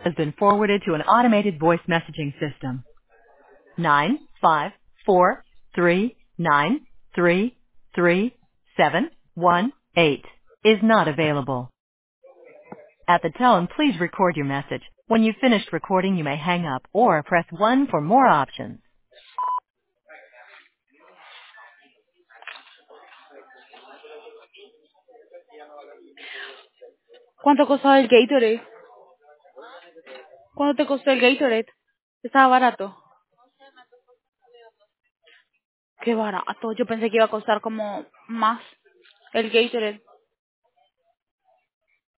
has been forwarded to an automated voice messaging system. 95439333718 is not available. At the tone, please record your message. When you've finished recording, you may hang up or press 1 for more options. ¿Cuánto costaba el Gatorade? ¿Cuánto te costó el Gatorade? Estaba barato. Qué barato. Yo pensé que iba a costar como más el Gatorade.